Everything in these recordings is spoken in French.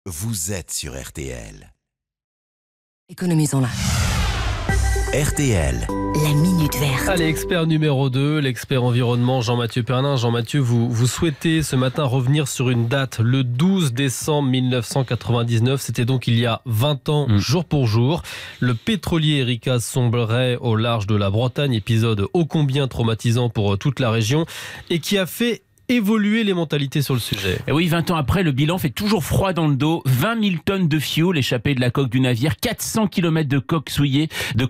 Vous êtes sur RTL. Économisons-la. RTL. La Minute Verte. Allez, expert numéro 2, l'expert environnement Jean-Mathieu Pernin. Jean-Mathieu, vous souhaitez ce matin revenir sur une date, le 12 décembre 1999. C'était donc il y a 20 ans, jour pour jour. Le pétrolier Erika sombrerait au large de la Bretagne, épisode ô combien traumatisant pour toute la région et qui a fait évoluer les mentalités sur le sujet. Et oui, 20 ans après, le bilan fait toujours froid dans le dos. 20 000 tonnes de fioul échappées de la coque du navire, 400 km de côtes souillées,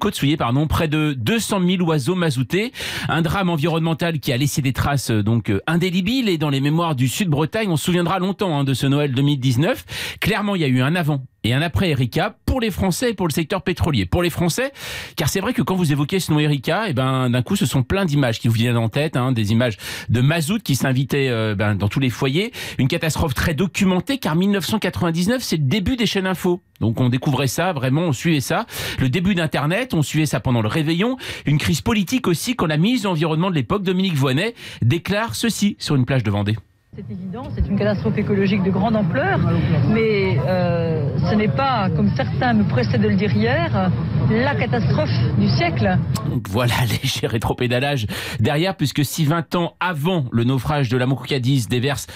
près de 200 000 oiseaux mazoutés. Un drame environnemental qui a laissé des traces indélébiles et dans les mémoires du Sud-Bretagne, on se souviendra longtemps de ce Noël 2019. Clairement, il y a eu un avant et un après Erika pour les Français et pour le secteur pétrolier. Pour les Français, car c'est vrai que quand vous évoquez ce nom Erika, d'un coup, ce sont plein d'images qui vous viennent en tête, des images de mazout qui s'invitaient dans tous les foyers. Une catastrophe très documentée, car 1999, c'est le début des chaînes infos. Donc on découvrait ça, vraiment, on suivait ça. Le début d'Internet, on suivait ça pendant le réveillon. Une crise politique aussi, quand la ministre de l'Environnement de l'époque, Dominique Voynet, déclare ceci sur une plage de Vendée. C'est évident, c'est une catastrophe écologique de grande ampleur, mais ce n'est pas, comme certains me pressaient de le dire hier, la catastrophe du siècle. Donc voilà, léger rétropédalage derrière, puisque si 20 ans avant le naufrage de la Mocou Cadiz déverse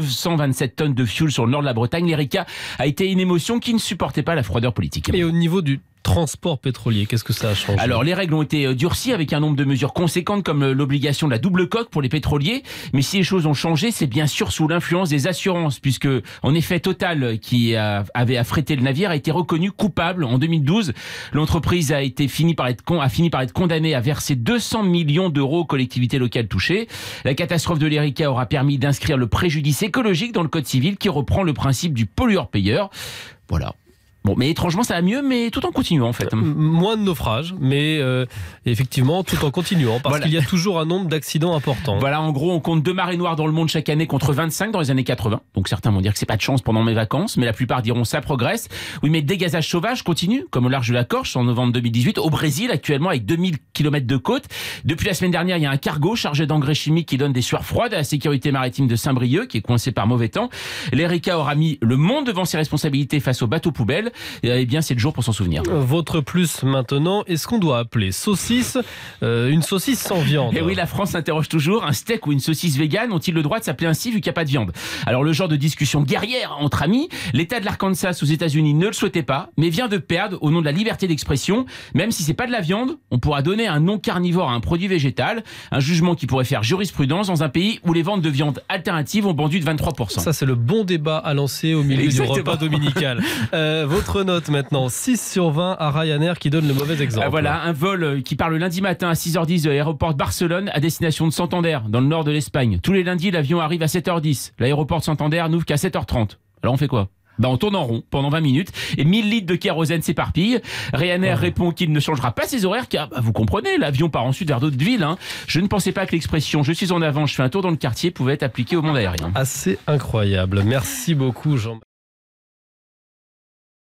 227 tonnes de fioul sur le nord de la Bretagne, l'Erika a été une émotion qui ne supportait pas la froideur politique. Et au niveau du transport pétrolier, qu'est-ce que ça a changé ? Alors, les règles ont été durcies avec un nombre de mesures conséquentes comme l'obligation de la double coque pour les pétroliers. Mais si les choses ont changé, c'est bien sûr sous l'influence des assurances, puisque en effet Total, qui avait affrété le navire, a été reconnu coupable en 2012. L'entreprise a fini par être condamnée à verser 200 millions d'euros aux collectivités locales touchées. La catastrophe de l'Erika aura permis d'inscrire le préjudice écologique dans le code civil qui reprend le principe du pollueur-payeur. Voilà. Bon, mais étrangement, ça va mieux, mais tout en continuant, en fait. Moins de naufrages, mais effectivement, tout en continuant, parce qu'il y a toujours un nombre d'accidents importants. Voilà, en gros, on compte 2 marées noires dans le monde chaque année contre 25 dans les années 80. Donc certains vont dire que c'est pas de chance pendant mes vacances, mais la plupart diront ça progresse. Oui, mais le dégazage sauvage continue, comme au large de la Corse en novembre 2018, au Brésil actuellement avec 2000 km de côte. Depuis la semaine dernière, il y a un cargo chargé d'engrais chimiques qui donne des sueurs froides à la sécurité maritime de Saint-Brieuc, qui est coincé par mauvais temps. L'Erika aura mis le monde devant ses responsabilités face aux bateaux poubelles. Eh bien, c'est le jour pour s'en souvenir. Votre plus maintenant, est-ce qu'on doit appeler saucisse une saucisse sans viande ? Et oui, la France s'interroge toujours. Un steak ou une saucisse végane ont-ils le droit de s'appeler ainsi vu qu'il n'y a pas de viande ? Alors, le genre de discussion guerrière entre amis, l'État de l'Arkansas aux États-Unis ne le souhaitait pas, mais vient de perdre au nom de la liberté d'expression. Même si c'est pas de la viande, on pourra donner un nom carnivore à un produit végétal. Un jugement qui pourrait faire jurisprudence dans un pays où les ventes de viande alternative ont bondi de 23%. Ça, c'est le bon débat à lancer au milieu du repas dominical. Votre note maintenant, 6 sur 20 à Ryanair qui donne le mauvais exemple. Voilà, un vol qui part le lundi matin à 6h10 de l'aéroport de Barcelone à destination de Santander, dans le nord de l'Espagne. Tous les lundis, l'avion arrive à 7h10. L'aéroport de Santander n'ouvre qu'à 7h30. Alors on fait quoi ? On tourne en rond pendant 20 minutes et 1000 litres de kérosène s'éparpillent. Ryanair répond qu'il ne changera pas ses horaires car, vous comprenez, l'avion part ensuite vers d'autres villes. Je ne pensais pas que l'expression « je suis en avant, je fais un tour dans le quartier » pouvait être appliquée au monde aérien. Assez incroyable. Merci beaucoup, Jean.